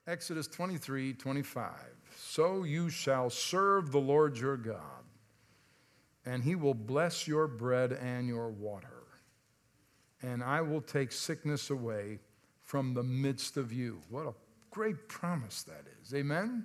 Exodus 23:25. So you shall serve the Lord your God, and he will bless your bread and your water, and I will take sickness away from the midst of you. What a great promise that is. Amen?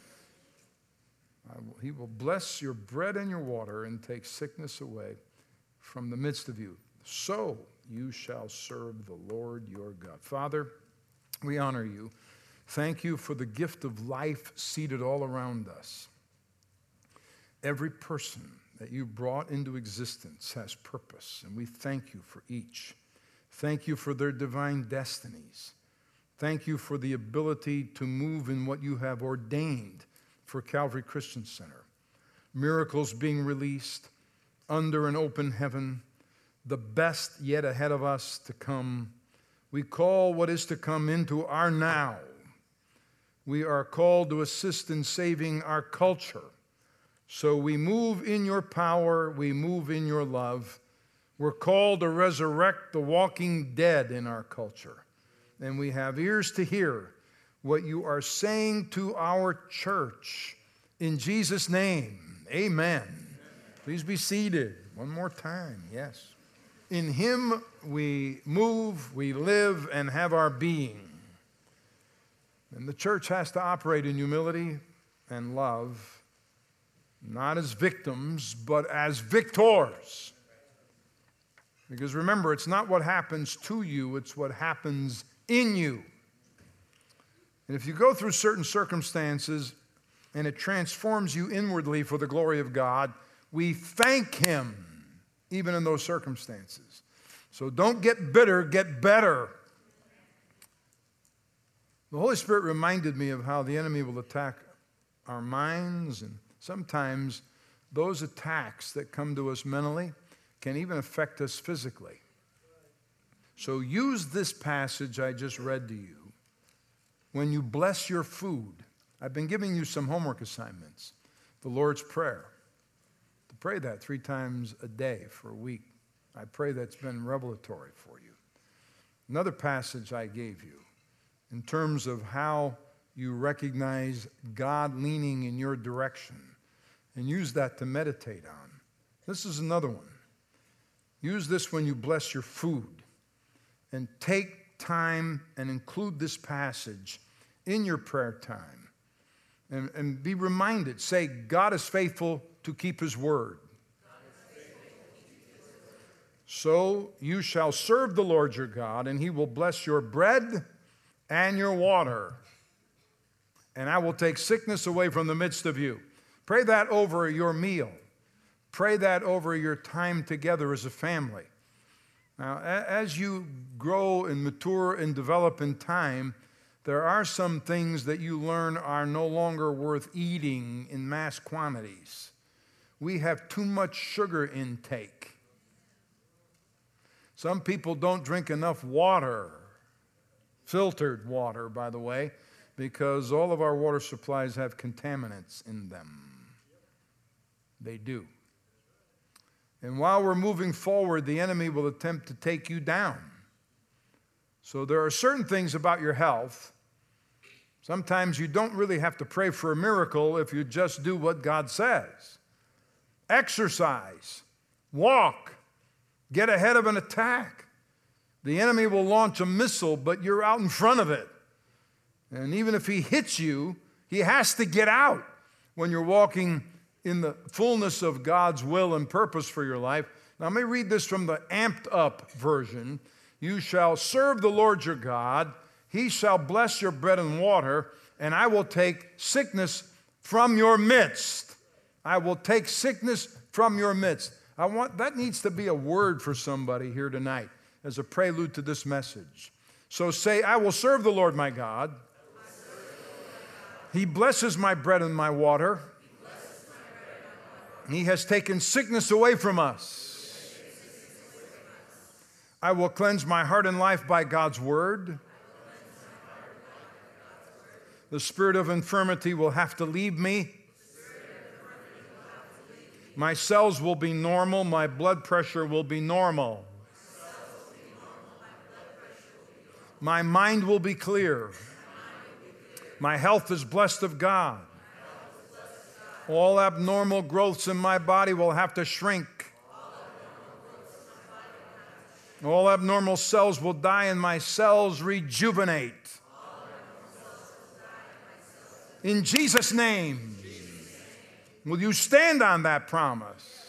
He will bless your bread and your water and take sickness away from the midst of you. So you shall serve the Lord your God. Father, we honor you. Thank you for the gift of life seated all around us. Every person that you brought into existence has purpose, and we thank you for each. Thank you for their divine destinies. Thank you for the ability to move in what you have ordained for Calvary Christian Center. Miracles being released under an open heaven, the best yet ahead of us to come. We call what is to come into our now. We are called to assist in saving our culture. So we move in your power, we move in your love. We're called to resurrect the walking dead in our culture. And we have ears to hear what you are saying to our church. In Jesus' name, amen. Please be seated. One more time, yes. In him we move, we live, and have our being. And the church has to operate in humility and love, not as victims, but as victors. Because remember, it's not what happens to you, it's what happens in you. And if you go through certain circumstances and it transforms you inwardly for the glory of God, we thank him even in those circumstances. So don't get bitter, get better. The Holy Spirit reminded me of how the enemy will attack our minds, and sometimes those attacks that come to us mentally can even affect us physically. So use this passage I just read to you when you bless your food. I've been giving you some homework assignments. The Lord's Prayer. To pray that 3 times a day for a week. I pray that's been revelatory for you. Another passage I gave you in terms of how you recognize God leaning in your direction and use that to meditate on. This is another one. Use this when you bless your food and take time and include this passage in your prayer time and be reminded. Say, God is faithful to keep his word. So you shall serve the Lord your God, and he will bless your bread and your water, and I will take sickness away from the midst of you. Pray that over your meal. Pray that over your time together as a family. Now, as you grow and mature and develop in time, there are some things that you learn are no longer worth eating in mass quantities. We have too much sugar intake. Some people don't drink enough water. Filtered water, by the way, because all of our water supplies have contaminants in them. They do. And while we're moving forward, the enemy will attempt to take you down. So there are certain things about your health. Sometimes you don't really have to pray for a miracle if you just do what God says. Exercise, walk, get ahead of an attack. The enemy will launch a missile, but you're out in front of it. And even if he hits you, he has to get out when you're walking in the fullness of God's will and purpose for your life. Now, let me read this from the amped up version. You shall serve the Lord your God. He shall bless your bread and water, and I will take sickness from your midst. I will take sickness from your midst. That needs to be a word for somebody here tonight as a prelude to this message. So say, I will serve the Lord my God. He blesses my bread and my water. He has taken sickness away from us. I will cleanse my heart and life by God's word. The spirit of infirmity will have to leave me. My cells will be normal. My blood pressure will be normal. My mind will be clear. My health is blessed of God. All abnormal growths in my body will have to shrink. All abnormal cells will die and my cells rejuvenate. In Jesus' name. Will you stand on that promise?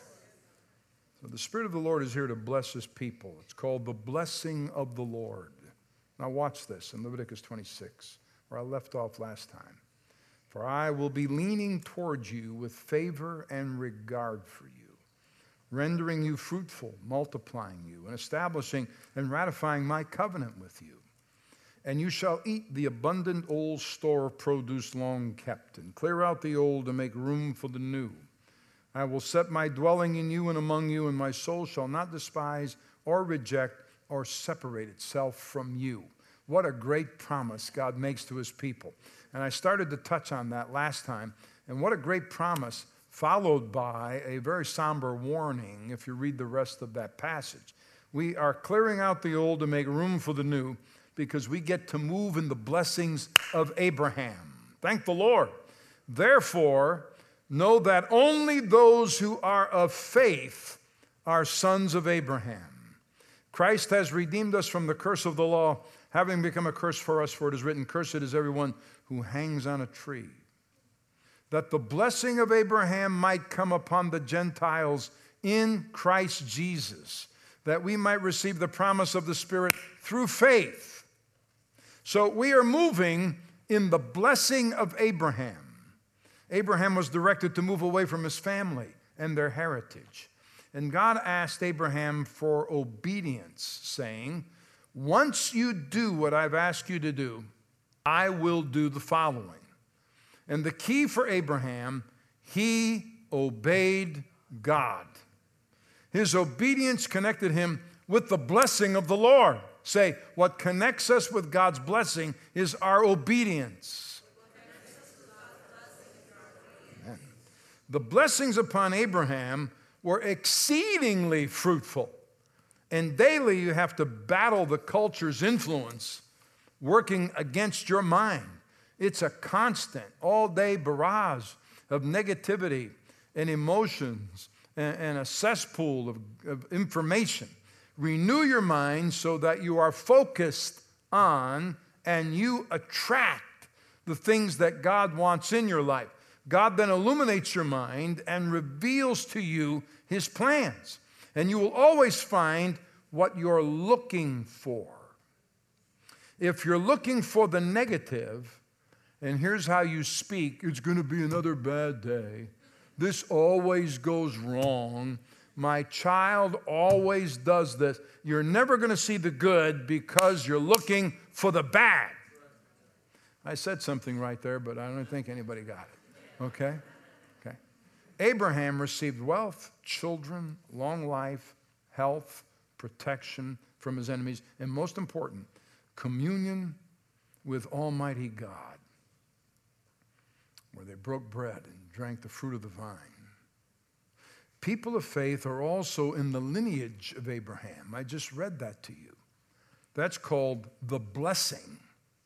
So the Spirit of the Lord is here to bless His people. It's called the blessing of the Lord. Now watch this in Leviticus 26, where I left off last time. For I will be leaning towards you with favor and regard for you, rendering you fruitful, multiplying you, and establishing and ratifying my covenant with you. And you shall eat the abundant old store of produce long kept, and clear out the old and make room for the new. I will set my dwelling in you and among you, and my soul shall not despise or reject or separate itself from you. What a great promise God makes to His people. And I started to touch on that last time. And what a great promise, followed by a very somber warning if you read the rest of that passage. We are clearing out the old to make room for the new because we get to move in the blessings of Abraham. Thank the Lord. Therefore, know that only those who are of faith are sons of Abraham. Christ has redeemed us from the curse of the law, having become a curse for us, for it is written, cursed is everyone who hangs on a tree, that the blessing of Abraham might come upon the Gentiles in Christ Jesus, that we might receive the promise of the Spirit through faith. So we are moving in the blessing of Abraham. Abraham was directed to move away from his family and their heritage. And God asked Abraham for obedience, saying, once you do what I've asked you to do, I will do the following. And the key for Abraham, he obeyed God. His obedience connected him with the blessing of the Lord. Say, what connects us with God's blessing is our obedience. Amen. The blessings upon Abraham were exceedingly fruitful. And daily you have to battle the culture's influence working against your mind. It's a constant, all-day barrage of negativity and emotions and a cesspool of information. Renew your mind so that you are focused on and you attract the things that God wants in your life. God then illuminates your mind and reveals to you His plans. And you will always find what you're looking for. If you're looking for the negative, and here's how you speak, it's going to be another bad day. This always goes wrong. My child always does this. You're never going to see the good because you're looking for the bad. I said something right there, but I don't think anybody got it. Okay? Okay. Abraham received wealth, children, long life, health, protection from his enemies, and most important, communion with Almighty God, where they broke bread and drank the fruit of the vine. People of faith are also in the lineage of Abraham. I just read that to you. That's called the blessing.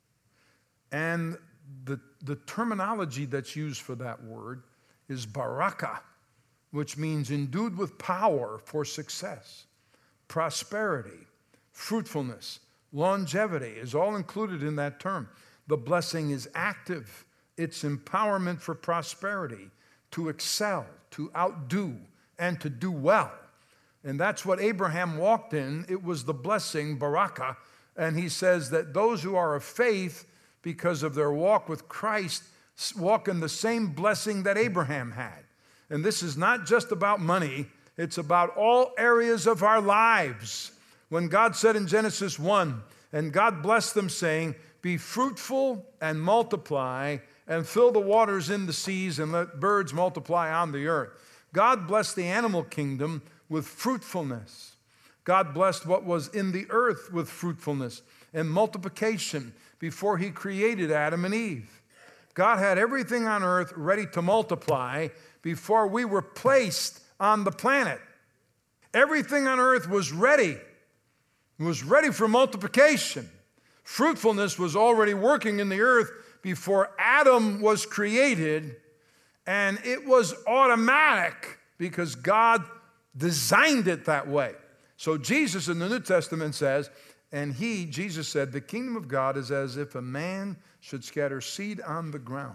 And the terminology that's used for that word is barakah, which means endued with power for success. Prosperity, fruitfulness, longevity is all included in that term. The blessing is active. It's empowerment for prosperity, to excel, to outdo, and to do well. And that's what Abraham walked in. It was the blessing, barakah. And he says that those who are of faith, because of their walk with Christ, walk in the same blessing that Abraham had. And this is not just about money. It's about all areas of our lives. When God said in Genesis 1, and God blessed them, saying, be fruitful and multiply, and fill the waters in the seas, and let birds multiply on the earth. God blessed the animal kingdom with fruitfulness. God blessed what was in the earth with fruitfulness and multiplication before He created Adam and Eve. God had everything on earth ready to multiply before we were placed on the planet. Everything on earth was ready. It was ready for multiplication. Fruitfulness was already working in the earth before Adam was created, and it was automatic because God designed it that way. So Jesus in the New Testament says, and Jesus said, the kingdom of God is as if a man should scatter seed on the ground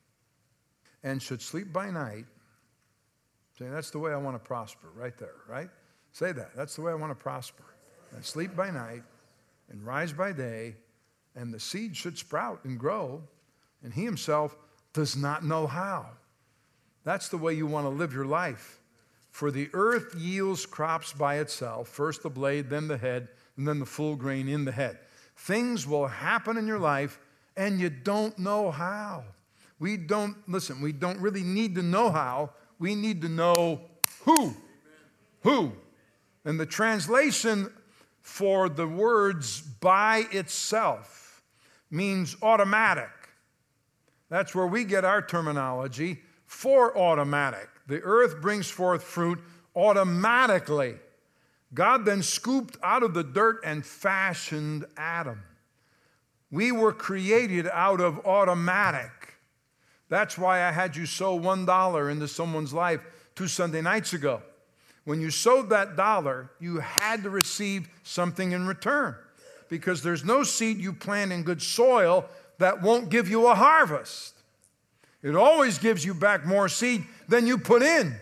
and should sleep by night. Say, that's the way I want to prosper, right there, right? Say that. That's the way I want to prosper. And sleep by night and rise by day, and the seed should sprout and grow, and he himself does not know how. That's the way you want to live your life. For the earth yields crops by itself, first the blade, then the head, and then the full grain in the head. Things will happen in your life, and you don't know how. We don't really need to know how. We need to know who. Who. And the translation for the words by itself means automatic. That's where we get our terminology for automatic. The earth brings forth fruit automatically. God then scooped out of the dirt and fashioned Adam. We were created out of automatic. That's why I had you sow $1 into someone's life 2 Sunday nights ago. When you sowed that $1, you had to receive something in return, because there's no seed you plant in good soil that won't give you a harvest. It always gives you back more seed than you put in.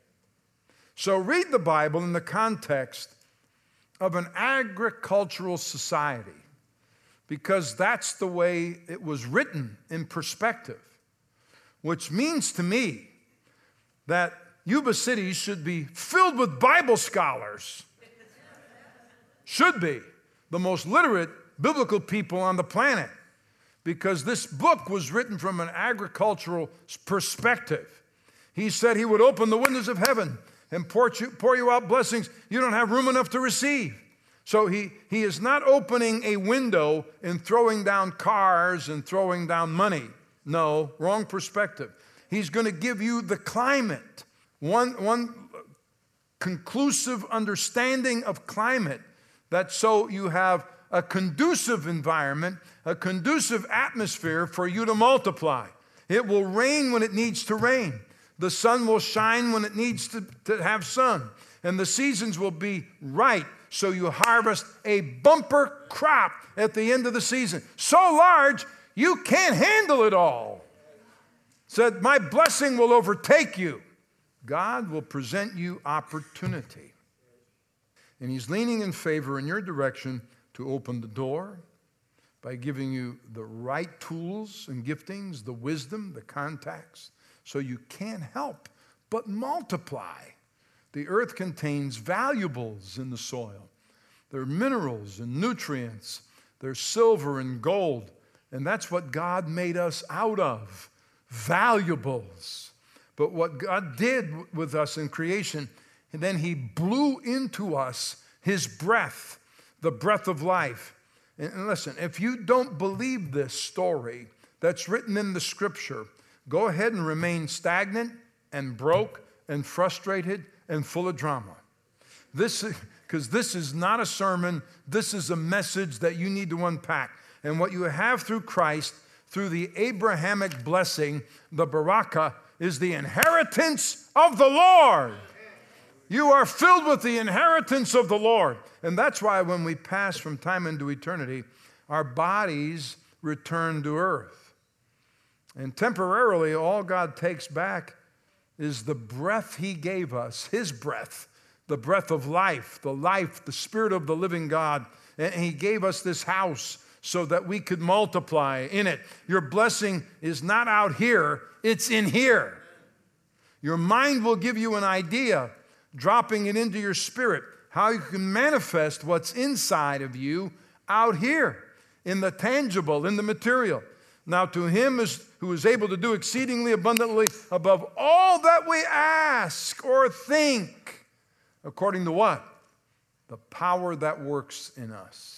So read the Bible in the context of an agricultural society, because that's the way it was written in perspective, which means to me that Yuba City should be filled with Bible scholars. Should be the most literate biblical people on the planet, because this book was written from an agricultural perspective. He said he would open the windows of heaven and pour you out blessings you don't have room enough to receive. So he is not opening a window and throwing down cars and throwing down money. No, wrong perspective. He's going to give you the climate. One conclusive understanding of climate, that so you have a conducive environment, a conducive atmosphere for you to multiply. It will rain when it needs to rain. The sun will shine when it needs to have sun. And the seasons will be right, so you harvest a bumper crop at the end of the season. So large, you can't handle it all. Said, my blessing will overtake you. God will present you opportunity. And he's leaning in favor in your direction to open the door by giving you the right tools and giftings, the wisdom, the contacts, so you can't help but multiply. The earth contains valuables in the soil. There are minerals and nutrients. There's silver and gold. And that's what God made us out of, valuables. But what God did with us in creation, and then he blew into us his breath, the breath of life. And listen, if you don't believe this story that's written in the scripture, go ahead and remain stagnant and broke and frustrated and full of drama. Because this is not a sermon. This is a message that you need to unpack. And what you have through Christ, through the Abrahamic blessing, the barakah, is the inheritance of the Lord. You are filled with the inheritance of the Lord. And that's why when we pass from time into eternity, our bodies return to earth. And temporarily, all God takes back is the breath he gave us, his breath, the breath of life, the Spirit of the living God. And he gave us this house so that we could multiply in it. Your blessing is not out here, it's in here. Your mind will give you an idea, dropping it into your spirit, how you can manifest what's inside of you out here, in the tangible, in the material. Now to him who is able to do exceedingly abundantly above all that we ask or think, according to what? The power that works in us.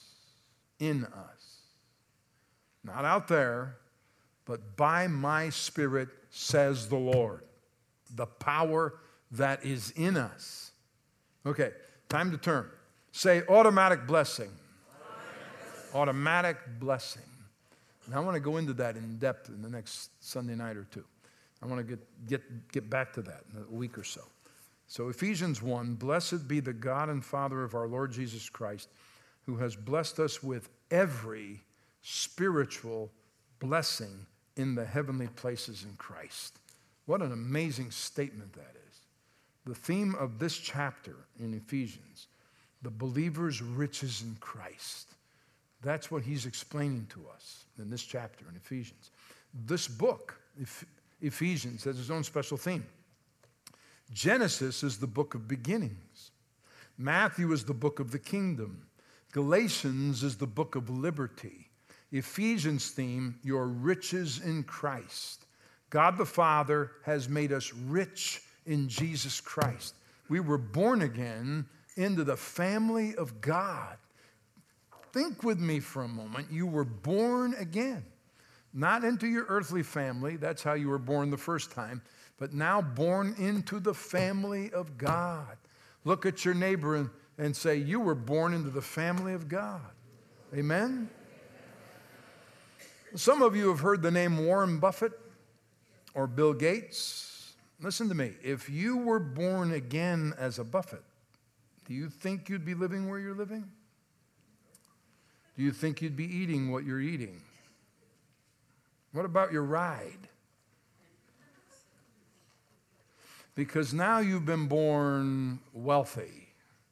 In us. Not out there, but by my Spirit, says the Lord. The power that is in us. Okay, time to turn. Say automatic blessing. automatic blessing. And I want to go into that in depth in the next Sunday night or two. I want to get back to that in a week or so. So Ephesians 1, blessed be the God and Father of our Lord Jesus Christ, who has blessed us with every spiritual blessing in the heavenly places in Christ. What an amazing statement that is. The theme of this chapter in Ephesians, the believer's riches in Christ. That's what he's explaining to us in this chapter in Ephesians. This book, Ephesians, has its own special theme. Genesis is the book of beginnings. Matthew is the book of the kingdom. Galatians is the book of liberty. Ephesians' theme, your riches in Christ. God the Father has made us rich in Jesus Christ. We were born again into the family of God. Think with me for a moment. You were born again. Not into your earthly family. That's how you were born the first time. But now born into the family of God. Look at your neighbor and say, you were born into the family of God. Amen? Some of you have heard the name Warren Buffett or Bill Gates. Listen to me. If you were born again as a Buffett, do you think you'd be living where you're living? Do you think you'd be eating what you're eating? What about your ride? Because now you've been born wealthy.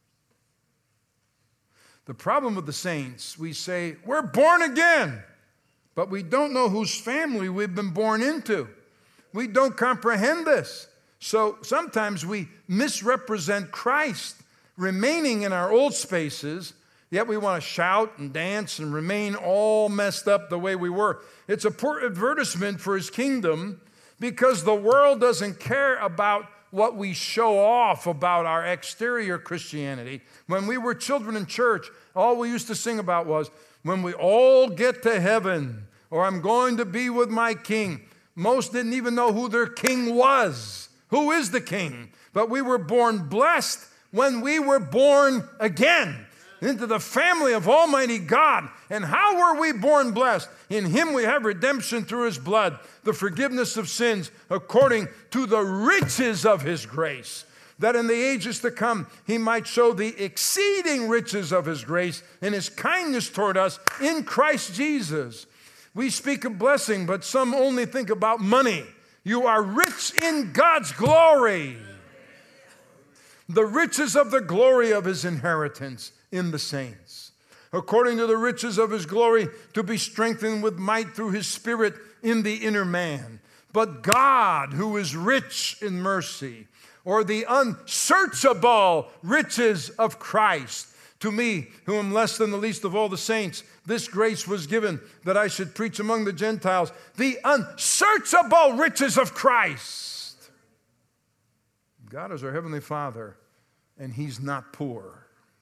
The problem with the saints, we say, we're born again, but we don't know whose family we've been born into. We don't comprehend this. So sometimes we misrepresent Christ, remaining in our old spaces, yet we want to shout and dance and remain all messed up the way we were. It's a poor advertisement for his kingdom because the world doesn't care about what we show off about our exterior Christianity. When we were children in church, all we used to sing about was, when we all get to heaven, or I'm going to be with my king. Most didn't even know who their king was. Who is the king? But we were born blessed when we were born again into the family of Almighty God. And how were we born blessed? In him we have redemption through his blood, the forgiveness of sins according to the riches of his grace, that in the ages to come he might show the exceeding riches of his grace and his kindness toward us in Christ Jesus. We speak of blessing, but some only think about money. You are rich in God's glory. The riches of the glory of his inheritance in the saints, according to the riches of his glory, to be strengthened with might through his Spirit in the inner man. But God, who is rich in mercy, or the unsearchable riches of Christ, to me, who am less than the least of all the saints, this grace was given that I should preach among the Gentiles the unsearchable riches of Christ. God is our Heavenly Father, and he's not poor.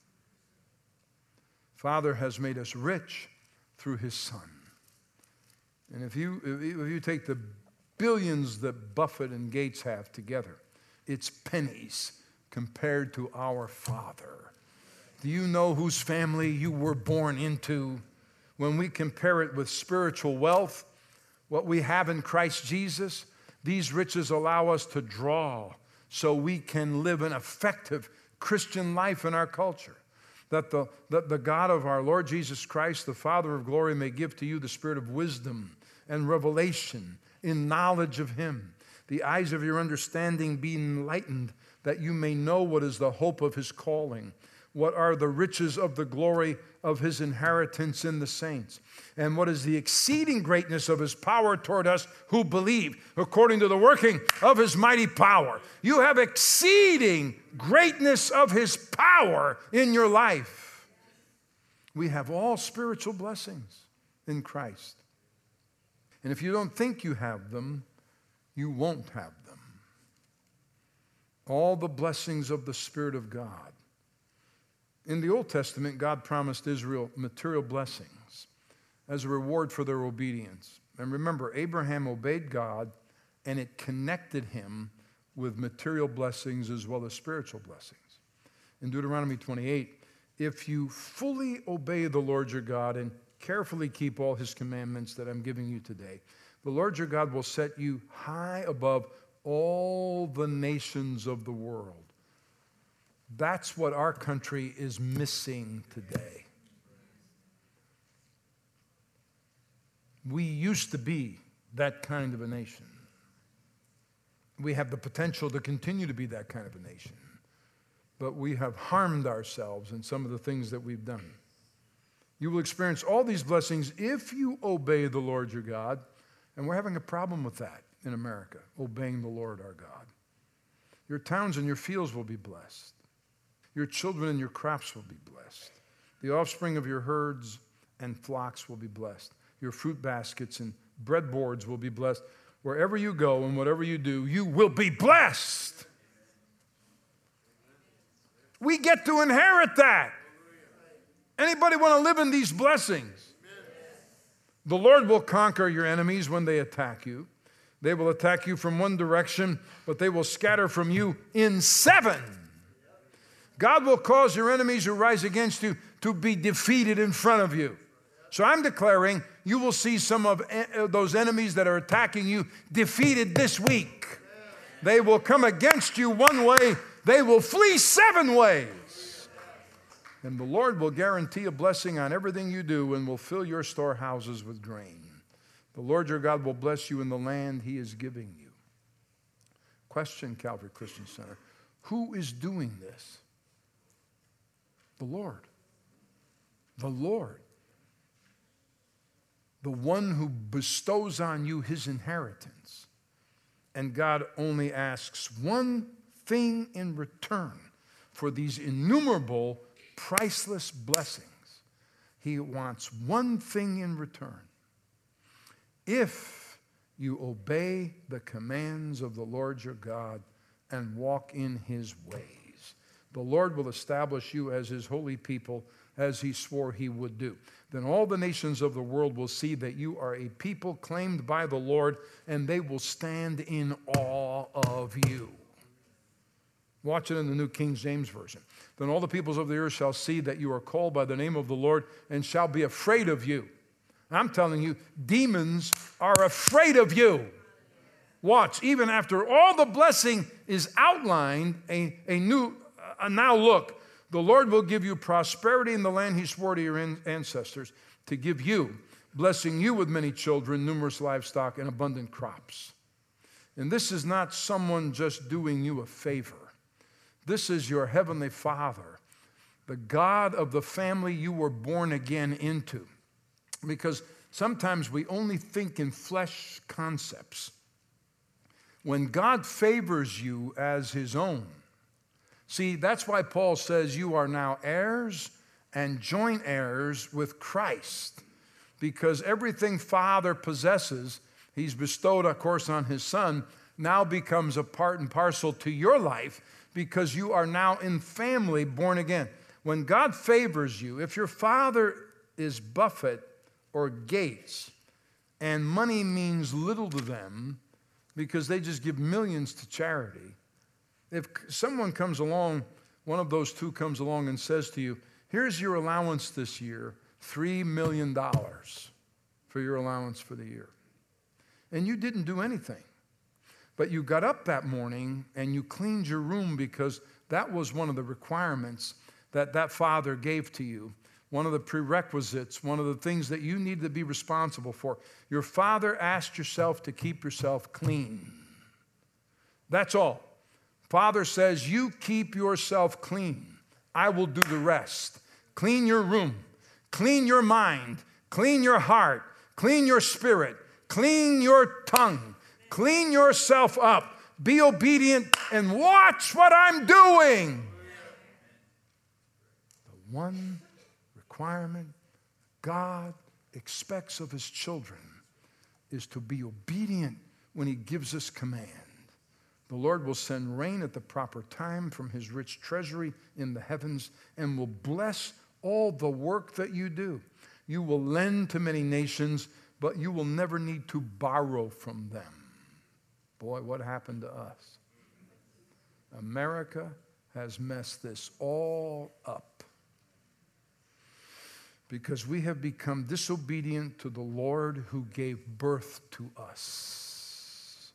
Father has made us rich through his Son. And if you take the billions that Buffett and Gates have together, it's pennies compared to our Father. Do you know whose family you were born into? When we compare it with spiritual wealth, what we have in Christ Jesus, these riches allow us to draw so we can live an effective Christian life in our culture. That the God of our Lord Jesus Christ, the Father of glory, may give to you the spirit of wisdom and revelation in knowledge of him. The eyes of your understanding be enlightened, that you may know what is the hope of his calling, what are the riches of the glory of his inheritance in the saints, and what is the exceeding greatness of his power toward us who believe, according to the working of his mighty power. You have exceeding greatness of his power in your life. We have all spiritual blessings in Christ. And if you don't think you have them, you won't have them. All the blessings of the Spirit of God. In the Old Testament, God promised Israel material blessings as a reward for their obedience. And remember, Abraham obeyed God, and it connected him with material blessings as well as spiritual blessings. In Deuteronomy 28, if you fully obey the Lord your God and carefully keep all his commandments that I'm giving you today, the Lord your God will set you high above all the nations of the world. That's what our country is missing today. We used to be that kind of a nation. We have the potential to continue to be that kind of a nation. But we have harmed ourselves in some of the things that we've done. You will experience all these blessings if you obey the Lord your God. And we're having a problem with that in America, obeying the Lord our God. Your towns and your fields will be blessed. Your children and your crops will be blessed. The offspring of your herds and flocks will be blessed. Your fruit baskets and breadboards will be blessed. Wherever you go and whatever you do, you will be blessed. We get to inherit that. Anybody want to live in these blessings? The Lord will conquer your enemies when they attack you. They will attack you from one direction, but they will scatter from you in 7. God will cause your enemies who rise against you to be defeated in front of you. So I'm declaring you will see some of those enemies that are attacking you defeated this week. They will come against you one way, they will flee 7 ways. And the Lord will guarantee a blessing on everything you do and will fill your storehouses with grain. The Lord your God will bless you in the land he is giving you. Question, Calvary Christian Center. Who is doing this? The Lord. The Lord. The one who bestows on you his inheritance. And God only asks one thing in return for these innumerable, priceless blessings. He wants one thing in return. If you obey the commands of the Lord your God and walk in his ways, the Lord will establish you as his holy people, as he swore he would do. Then all the nations of the world will see that you are a people claimed by the Lord, and they will stand in awe of you. Watch it in the New King James Version. Then all the peoples of the earth shall see that you are called by the name of the Lord and shall be afraid of you. I'm telling you, demons are afraid of you. Watch, even after all the blessing is outlined, now look, the Lord will give you prosperity in the land he swore to your ancestors to give you, blessing you with many children, numerous livestock, and abundant crops. And this is not someone just doing you a favor. This is your heavenly Father, the God of the family you were born again into. Because sometimes we only think in flesh concepts. When God favors you as his own, see, that's why Paul says you are now heirs and joint heirs with Christ. Because everything Father possesses, he's bestowed, of course, on his Son, now becomes a part and parcel to your life because you are now in family born again. When God favors you, if your father is Buffett or Gates, and money means little to them because they just give millions to charity, if someone comes along, one of those two comes along and says to you, here's your allowance this year, $3 million for your allowance for the year. And you didn't do anything. But you got up that morning and you cleaned your room because that was one of the requirements that father gave to you. One of the prerequisites, one of the things that you needed to be responsible for. Your father asked yourself to keep yourself clean. That's all. Father says, you keep yourself clean. I will do the rest. Clean your room. Clean your mind. Clean your heart. Clean your spirit. Clean your tongue. Clean yourself up. Be obedient and watch what I'm doing. The one requirement God expects of his children is to be obedient when he gives us command. The Lord will send rain at the proper time from his rich treasury in the heavens and will bless all the work that you do. You will lend to many nations, but you will never need to borrow from them. Boy, what happened to us? America has messed this all up. because we have become disobedient to the Lord who gave birth to us.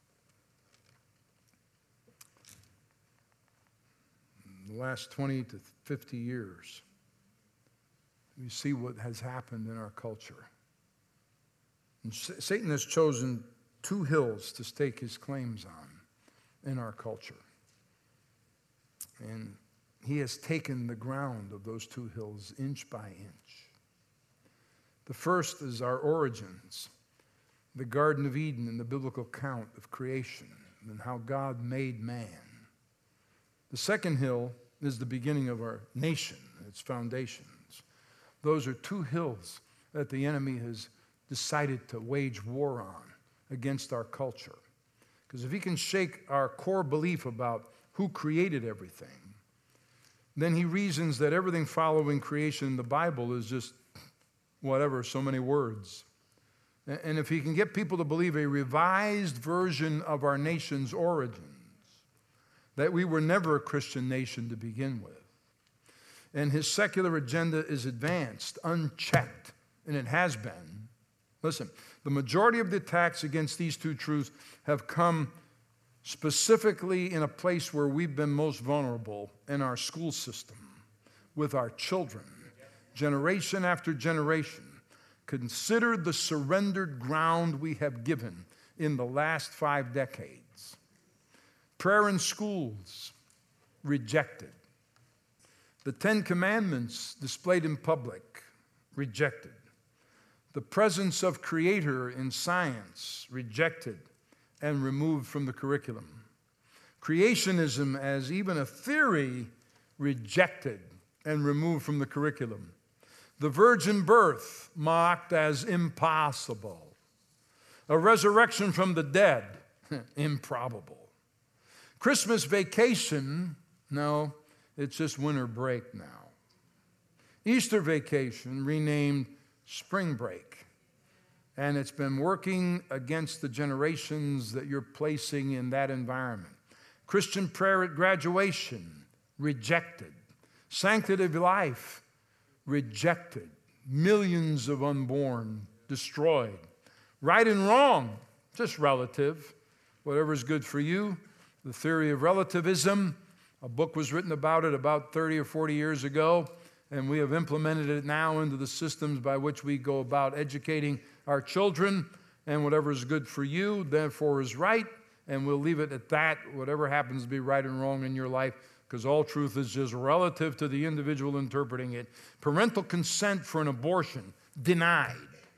In the last 20 to 50 years, we see what has happened in our culture. And Satan has chosen two hills to stake his claims on in our culture. And he has taken the ground of those two hills inch by inch. The first is our origins, the Garden of Eden and the biblical account of creation and how God made man. The second hill is the beginning of our nation, its foundations. Those are two hills that the enemy has decided to wage war on against our culture. Because if he can shake our core belief about who created everything, then he reasons that everything following creation in the Bible is just whatever, so many words. And if he can get people to believe a revised version of our nation's origins, that we were never a Christian nation to begin with, and his secular agenda is advanced, unchecked, and it has been. Listen, the majority of the attacks against these two truths have come specifically in a place where we've been most vulnerable, in our school system, with our children, generation after generation. Consider the surrendered ground we have given in the last 5 decades. Prayer in schools, rejected. The 10 Commandments displayed in public, rejected. The presence of Creator in science, rejected and removed from the curriculum. Creationism as even a theory, rejected and removed from the curriculum. The virgin birth mocked as impossible. A resurrection from the dead, improbable. Christmas vacation, no, it's just winter break now. Easter vacation, renamed spring break. And it's been working against the generations that you're placing in that environment. Christian prayer at graduation, rejected. Sanctity of life, rejected. Millions of unborn, destroyed. Right and wrong, just relative. Whatever's good for you. The theory of relativism, a book was written about it about 30 or 40 years ago, and we have implemented it now into the systems by which we go about educating our children, and whatever is good for you, therefore is right, and we'll leave it at that, whatever happens to be right and wrong in your life, because all truth is just relative to the individual interpreting it. Parental consent for an abortion, denied.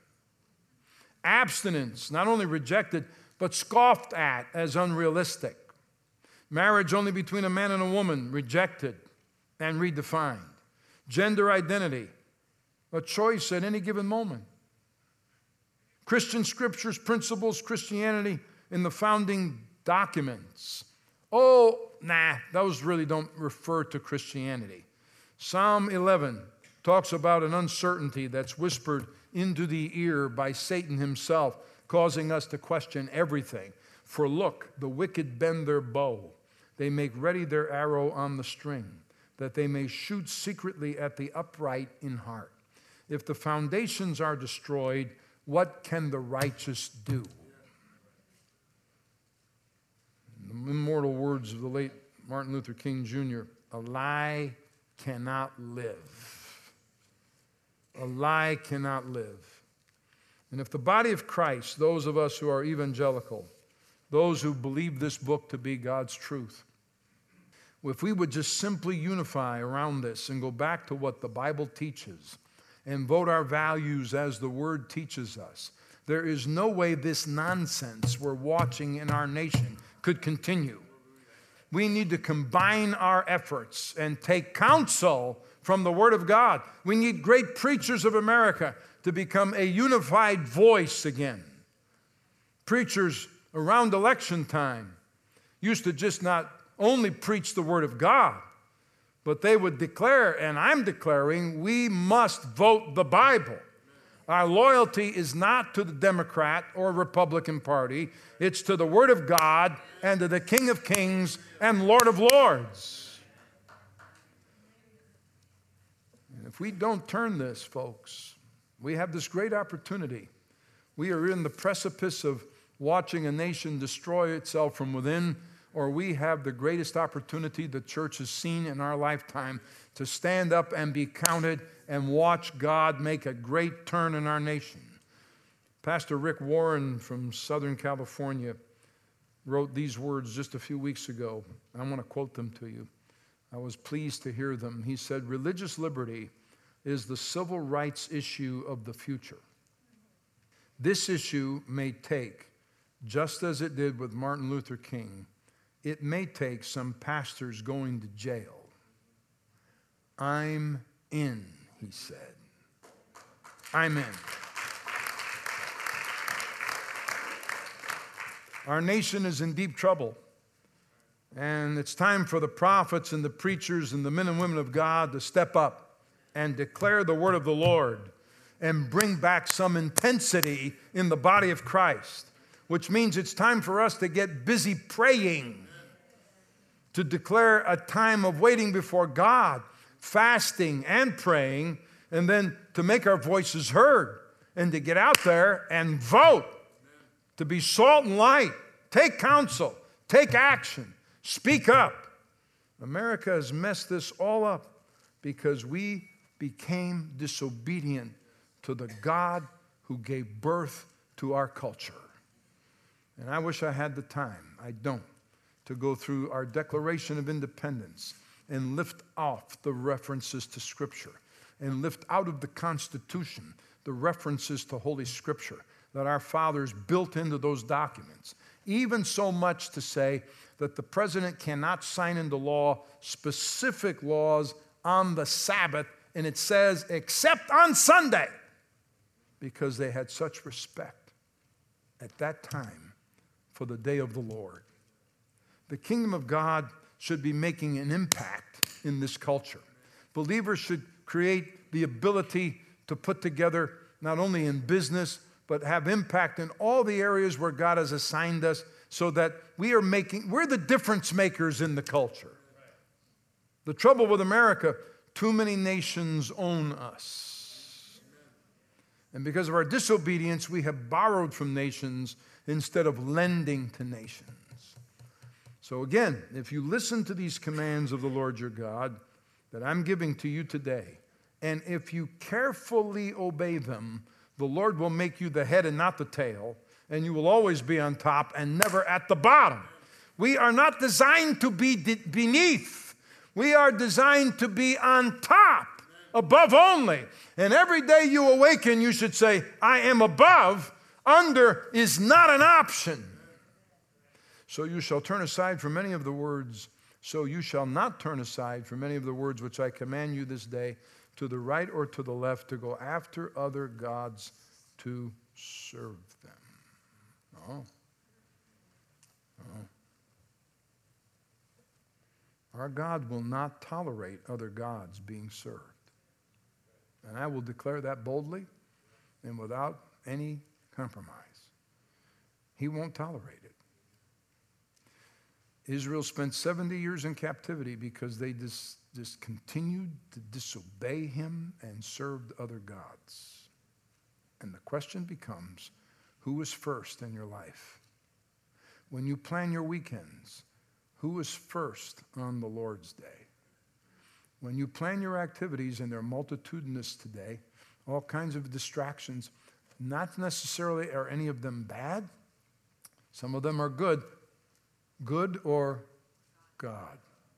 Abstinence, not only rejected, but scoffed at as unrealistic. Marriage only between a man and a woman, rejected and redefined. Gender identity, a choice at any given moment. Christian scriptures, principles, Christianity in the founding documents. Oh, nah, those really don't refer to Christianity. Psalm 11 talks about an uncertainty that's whispered into the ear by Satan himself, causing us to question everything. For look, the wicked bend their bow. They make ready their arrow on the string, that they may shoot secretly at the upright in heart. If the foundations are destroyed, what can the righteous do? In the immortal words of the late Martin Luther King Jr., a lie cannot live. A lie cannot live. And if the body of Christ, those of us who are evangelical, those who believe this book to be God's truth, if we would just simply unify around this and go back to what the Bible teaches and vote our values as the Word teaches us, there is no way this nonsense we're watching in our nation could continue. We need to combine our efforts and take counsel from the Word of God. We need great preachers of America to become a unified voice again. Preachers around election time used to just not only preach the Word of God, but they would declare, and I'm declaring, we must vote the Bible. Our loyalty is not to the Democrat or Republican Party. It's to the Word of God and to the King of Kings and Lord of Lords. And If we don't turn this, folks, we have this great opportunity. We are in the precipice of watching a nation destroy itself from within, or we have the greatest opportunity the church has seen in our lifetime to stand up and be counted and watch God make a great turn in our nation. Pastor Rick Warren from Southern California wrote these words just a few weeks ago. I want to quote them to you. I was pleased to hear them. He said, "Religious liberty is the civil rights issue of the future. This issue may take, just as it did with Martin Luther King, it may take some pastors going to jail. I'm in," he said. I'm in. Our nation is in deep trouble. And it's time for the prophets and the preachers and the men and women of God to step up and declare the word of the Lord and bring back some intensity in the body of Christ, which means it's time for us to get busy praying, to declare a time of waiting before God, fasting and praying, and then to make our voices heard and to get out there and vote, to be salt and light, take counsel, take action. Speak up. America has messed this all up because we became disobedient to the God who gave birth to our culture. And I wish I had the time, I don't, to go through our Declaration of Independence and lift off the references to Scripture and lift out of the Constitution the references to Holy Scripture that our fathers built into those documents. Even so much to say that the president cannot sign into law specific laws on the Sabbath, and it says, except on Sunday, because they had such respect at that time for the day of the Lord. The kingdom of God should be making an impact in this culture. Believers should create the ability to put together, not only in business, but have impact in all the areas where God has assigned us, so that we're the difference makers in the culture. The trouble with America, too many nations own us. And because of our disobedience, we have borrowed from nations instead of lending to nations. So again, if you listen to these commands of the Lord your God that I'm giving to you today, and if you carefully obey them, the Lord will make you the head and not the tail, and you will always be on top and never at the bottom. We are not designed to be beneath. We are designed to be on top, above only. And every day you awaken, you should say, I am above. Under is not an option. So you shall turn aside from any of the words. So you shall not turn aside from any of the words which I command you this day, to the right or to the left, to go after other gods to serve them. Oh. Our God will not tolerate other gods being served. And I will declare that boldly and without any compromise. He won't tolerate it. Israel spent 70 years in captivity because they just continued to disobey him and served other gods. And the question becomes, who is first in your life? When you plan your weekends, who is first on the Lord's day? When you plan your activities, and they're multitudinous today, all kinds of distractions, not necessarily are any of them bad. Some of them are good. Good or God.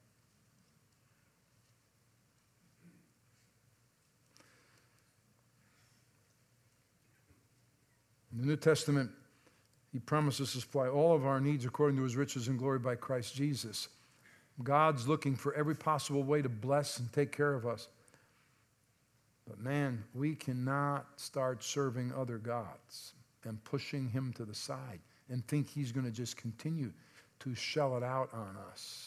In the New Testament, he promises to supply all of our needs according to his riches and glory by Christ Jesus. God's looking for every possible way to bless and take care of us. But man, we cannot start serving other gods and pushing him to the side and think he's going to just continue to shell it out on us.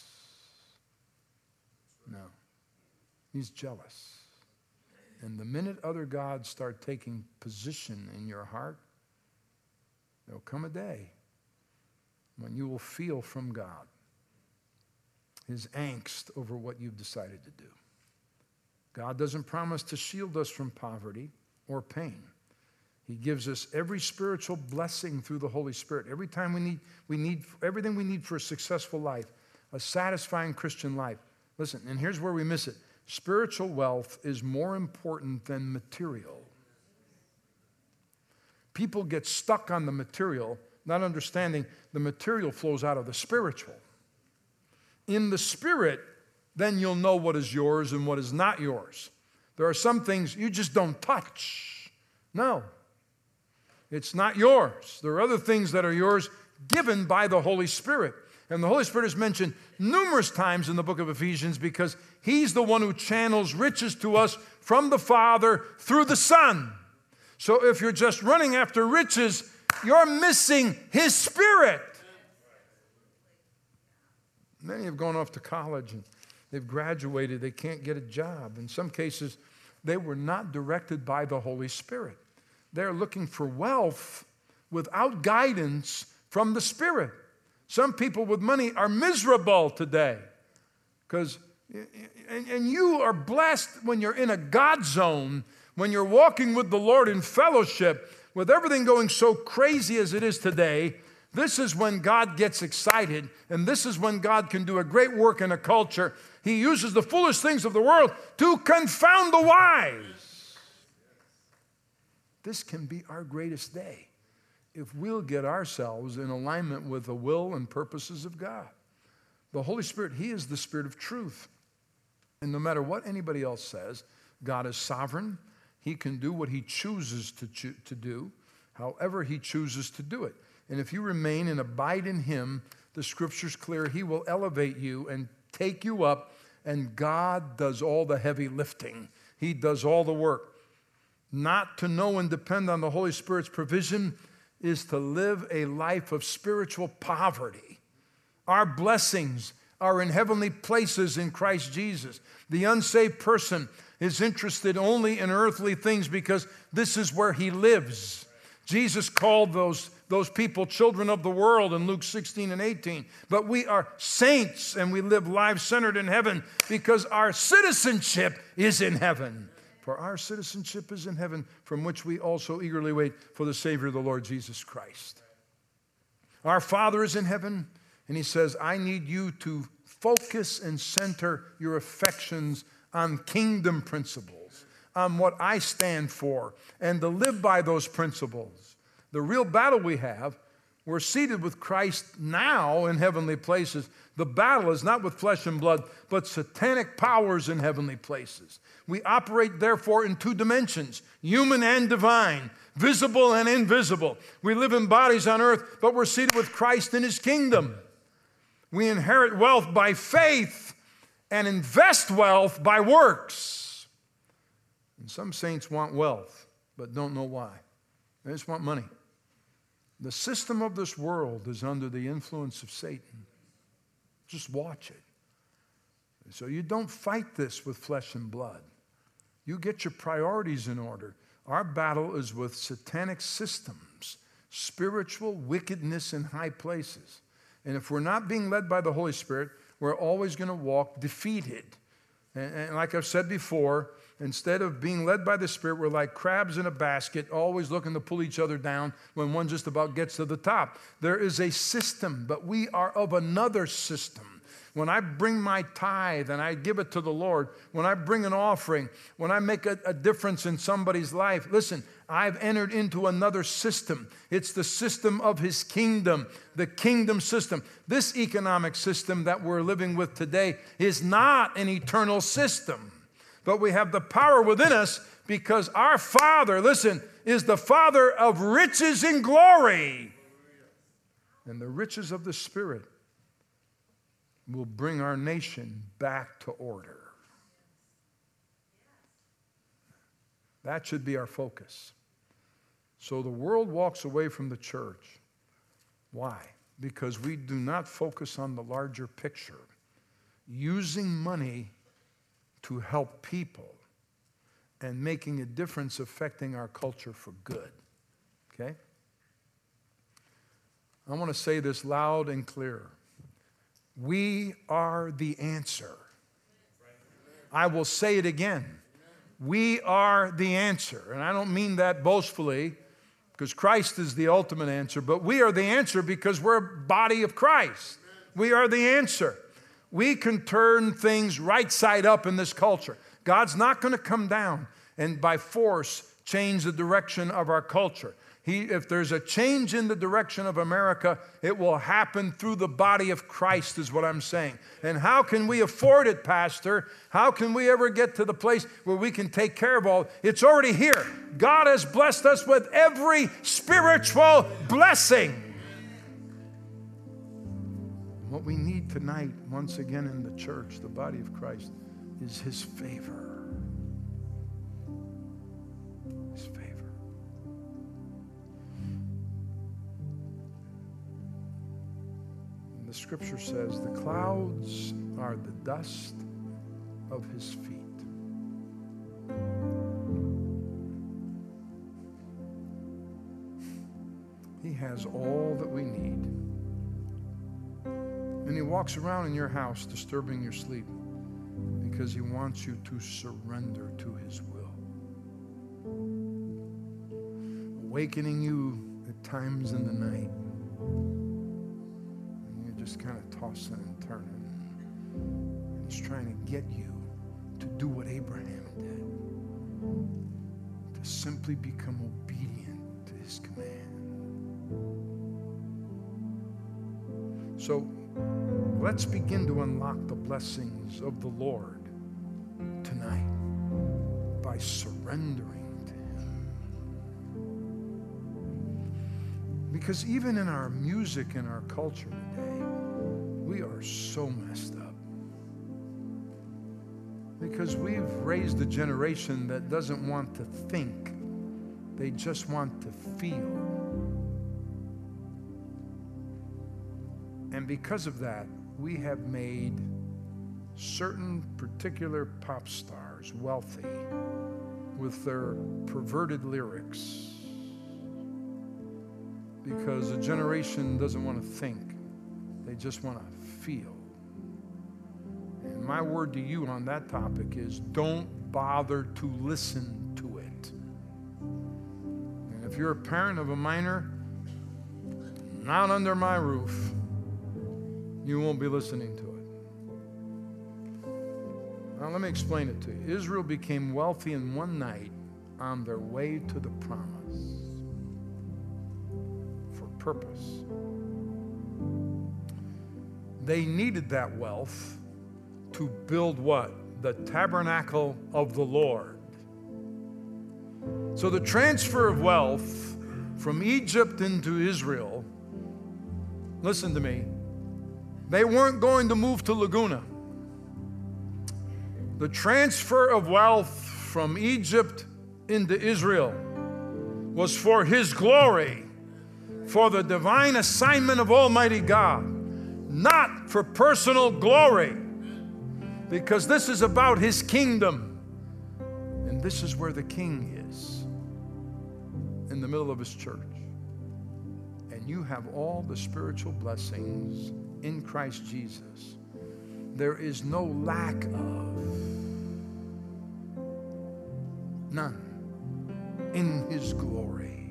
No. He's jealous. And the minute other gods start taking position in your heart, there'll come a day when you will feel from God his angst over what you've decided to do. God doesn't promise to shield us from poverty or pain. He gives us every spiritual blessing through the Holy Spirit. Every time we need everything we need for a successful life, a satisfying Christian life. Listen, and here's where we miss it. Spiritual wealth is more important than material. People get stuck on the material, not understanding the material flows out of the spiritual. In the Spirit, then you'll know what is yours and what is not yours. There are some things you just don't touch. No. It's not yours. There are other things that are yours given by the Holy Spirit. And the Holy Spirit is mentioned numerous times in the book of Ephesians because He's the one who channels riches to us from the Father through the Son. So if you're just running after riches, you're missing His Spirit. Many have gone off to college and they've graduated. They can't get a job. In some cases, they were not directed by the Holy Spirit. They're looking for wealth without guidance from the Spirit. Some people with money are miserable today because, and you are blessed when you're in a God zone, when you're walking with the Lord in fellowship, with everything going so crazy as it is today. This is when God gets excited, and this is when God can do a great work in a culture. He uses the foolish things of the world to confound the wise. This can be our greatest day if we'll get ourselves in alignment with the will and purposes of God. The Holy Spirit, He is the Spirit of truth. And no matter what anybody else says, God is sovereign. He can do what He chooses to do, however He chooses to do it. And if you remain and abide in Him, the Scripture's clear, He will elevate you and take you up, and God does all the heavy lifting. He does all the work. Not to know and depend on the Holy Spirit's provision is to live a life of spiritual poverty. Our blessings are in heavenly places in Christ Jesus. The unsaved person is interested only in earthly things because this is where he lives. Jesus called those people children of the world in Luke 16 and 18. But we are saints and we live lives centered in heaven because our citizenship is in heaven. For our citizenship is in heaven, from which we also eagerly wait for the Savior, the Lord Jesus Christ. Our Father is in heaven, and He says, I need you to focus and center your affections on kingdom principles, on what I stand for, and to live by those principles. The real battle we have, we're seated with Christ now in heavenly places. The battle is not with flesh and blood, but satanic powers in heavenly places. We operate, therefore, in two dimensions, human and divine, visible and invisible. We live in bodies on earth, but we're seated with Christ in His kingdom. We inherit wealth by faith and invest wealth by works. And some saints want wealth, but don't know why. They just want money. The system of this world is under the influence of Satan. Just watch it. So you don't fight this with flesh and blood. You get your priorities in order. Our battle is with satanic systems, spiritual wickedness in high places. And if we're not being led by the Holy Spirit, we're always going to walk defeated. And like I've said before, instead of being led by the Spirit, we're like crabs in a basket, always looking to pull each other down when one just about gets to the top. There is a system, but we are of another system. When I bring my tithe and I give it to the Lord, when I bring an offering, when I make a difference in somebody's life, listen, I've entered into another system. It's the system of His kingdom, the kingdom system. This economic system that we're living with today is not an eternal system, but we have the power within us because our Father, listen, is the Father of riches and glory. And the riches of the Spirit will bring our nation back to order. That should be our focus. So the world walks away from the church. Why? Because we do not focus on the larger picture. Using money to help people and making a difference affecting our culture for good. Okay? I want to say this loud and clear. We are the answer. I will say it again. We are the answer. And I don't mean that boastfully, because Christ is the ultimate answer, but we are the answer because we're a body of Christ. We are the answer. We can turn things right side up in this culture. God's not going to come down and by force change the direction of our culture. If there's a change in the direction of America, it will happen through the body of Christ, is what I'm saying. And how can we afford it, Pastor? How can we ever get to the place where we can take care of all? It's already here. God has blessed us with every spiritual blessing. What we need tonight, once again in the church, the body of Christ, is His favor. His favor. The scripture says, the clouds are the dust of His feet. He has all that we need. And He walks around in your house disturbing your sleep because He wants you to surrender to His will. Awakening you at times in the night. Just kind of tossing and turning. And He's trying to get you to do what Abraham did, to simply become obedient to His command. So let's begin to unlock the blessings of the Lord tonight by surrendering to Him. Because even in our music and our culture today, we are so messed up. Because we've raised a generation that doesn't want to think. They just want to feel. And because of that, we have made certain particular pop stars wealthy with their perverted lyrics. Because a generation doesn't want to think. They just want to feel. And my word to you on that topic is don't bother to listen to it. And if you're a parent of a minor, not under my roof, you won't be listening to it. Now let me explain it to you. Israel became wealthy in one night on their way to the promise. For purpose. They needed that wealth to build what? The tabernacle of the Lord. So the transfer of wealth from Egypt into Israel, listen to me, they weren't going to move to Laguna. The transfer of wealth from Egypt into Israel was for His glory, for the divine assignment of Almighty God, not for personal glory, because this is about His kingdom, and this is where the King is, in the middle of His church. And you have all the spiritual blessings in Christ Jesus. There is no lack of, none, in His glory.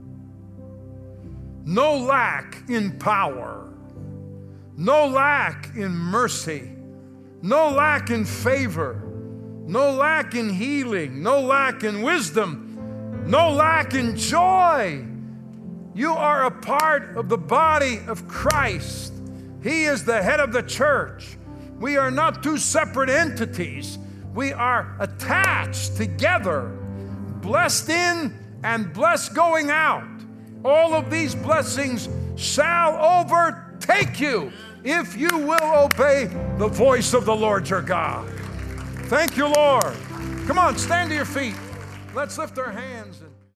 No lack in power. No lack in mercy. No lack in favor. No lack in healing. No lack in wisdom. No lack in joy. You are a part of the body of Christ. He is the head of the church. We are not two separate entities. We are attached together, blessed in and blessed going out. All of these blessings shall overtake you if you will obey the voice of the Lord your God. Thank you, Lord. Come on, stand to your feet. Let's lift our hands.